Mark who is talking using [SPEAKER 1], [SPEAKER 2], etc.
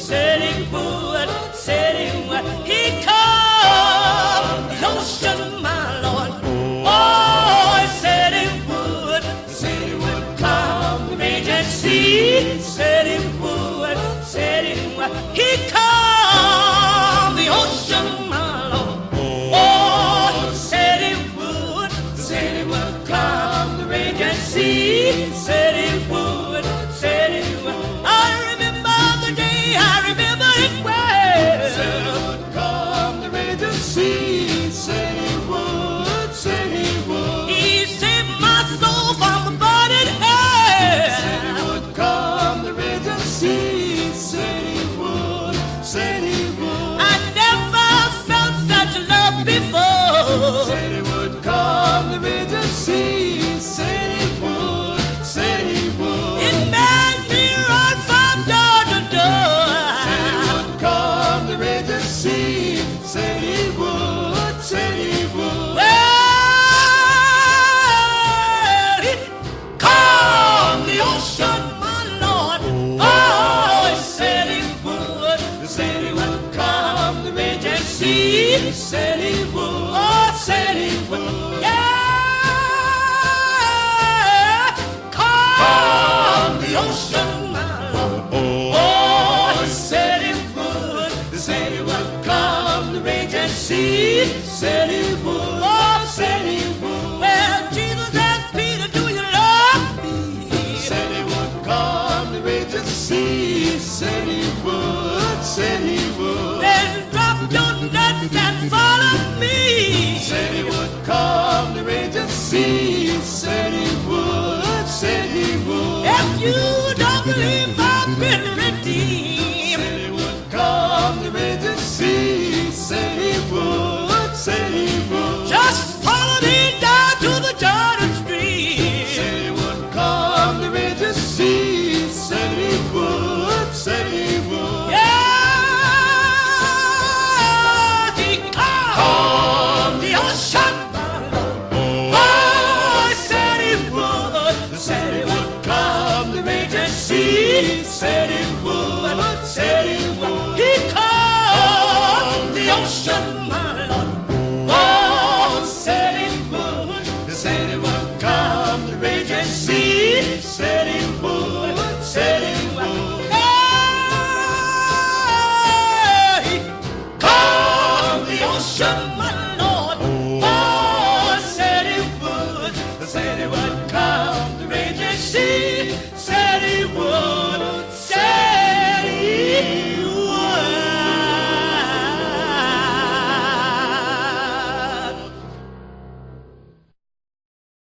[SPEAKER 1] said he would, said he would. He calmed the ocean, my Lord. Oh, he said he would calm the raging sea. Said he would, said he would. He calmed the ocean, my Lord. Oh, said he would calm the raging sea. Said he would, said he would. I remember the day, I remember it well.
[SPEAKER 2] Said he would calm the raging sea. Said he would, said he would.
[SPEAKER 1] He saved my soul from the burning hell.
[SPEAKER 2] Said he would calm the raging sea. Said he would, said he would.
[SPEAKER 1] I never felt such love before.
[SPEAKER 2] Said he would calm the raging sea. Said he would, said he would.
[SPEAKER 1] It made me run from door to door.
[SPEAKER 2] Said he would calm the raging sea. Said he would, said he would.
[SPEAKER 1] Well, he calmed the ocean, my Lord. Oh, he said he would calm the raging sea.
[SPEAKER 2] Said he would,
[SPEAKER 1] Oh, said he would. Yeah, calm the ocean, my Lord. Oh, he said he would calm the raging sea.
[SPEAKER 2] said he would,
[SPEAKER 1] Oh, said he would. Well, Jesus asked Peter, do you love me?
[SPEAKER 2] said he would calm the raging sea. Said he would, said he would.
[SPEAKER 1] Then drop your